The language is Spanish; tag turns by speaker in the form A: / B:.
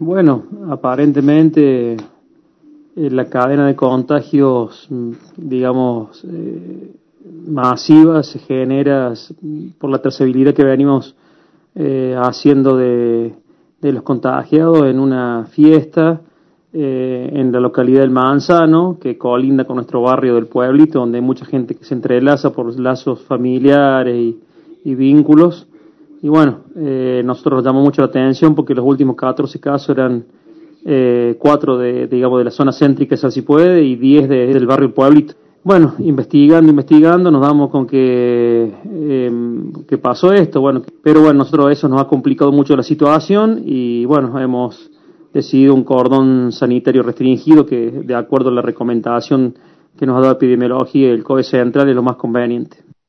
A: Bueno, aparentemente la cadena de contagios, digamos, masiva se genera por la trazabilidad que venimos haciendo de los contagiados en una fiesta en la localidad del Manzano, que colinda con nuestro barrio del Pueblito, donde hay mucha gente que se entrelaza por lazos familiares y vínculos. Y bueno, nosotros nos llamó mucho la atención porque los últimos 14 casos eran 4 digamos, de la zona céntrica de Salsipuede y 10 del barrio Pueblito. Bueno, investigando, nos damos con que pasó esto, bueno, pero bueno, nosotros eso nos ha complicado mucho la situación y bueno, hemos decidido un cordón sanitario restringido que, de acuerdo a la recomendación que nos ha dado epidemiología y el COE central, es lo más conveniente.